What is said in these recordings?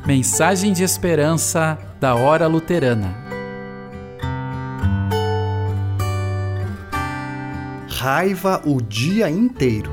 Mensagem de esperança da Hora Luterana. Raiva o dia inteiro.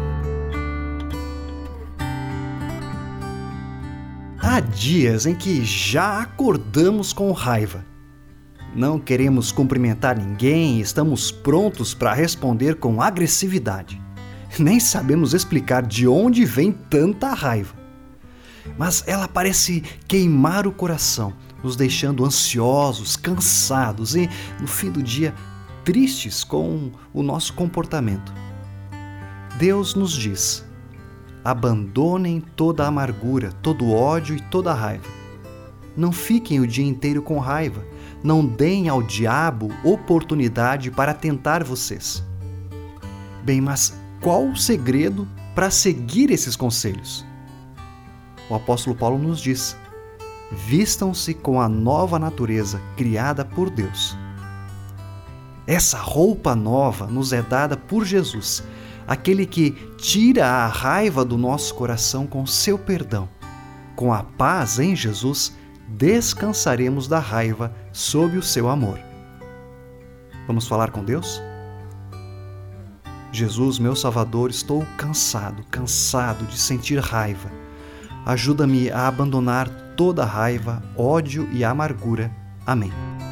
Há dias em que já acordamos com raiva. Não queremos cumprimentar ninguém e estamos prontos para responder com agressividade. Nem sabemos explicar de onde vem tanta raiva. Mas ela parece queimar o coração, nos deixando ansiosos, cansados e, no fim do dia, tristes com o nosso comportamento. Deus nos diz: abandonem toda a amargura, todo o ódio e toda a raiva. Não fiquem o dia inteiro com raiva. Não deem ao diabo oportunidade para tentar vocês. Bem, mas qual o segredo para seguir esses conselhos? O apóstolo Paulo nos diz: vistam-se com a nova natureza criada por Deus. Essa roupa nova nos é dada por Jesus, aquele que tira a raiva do nosso coração com seu perdão. Com a paz em Jesus, descansaremos da raiva sob o seu amor. Vamos falar com Deus? Jesus, meu Salvador, estou cansado de sentir raiva. Ajuda-me a abandonar toda raiva, ódio e amargura. Amém.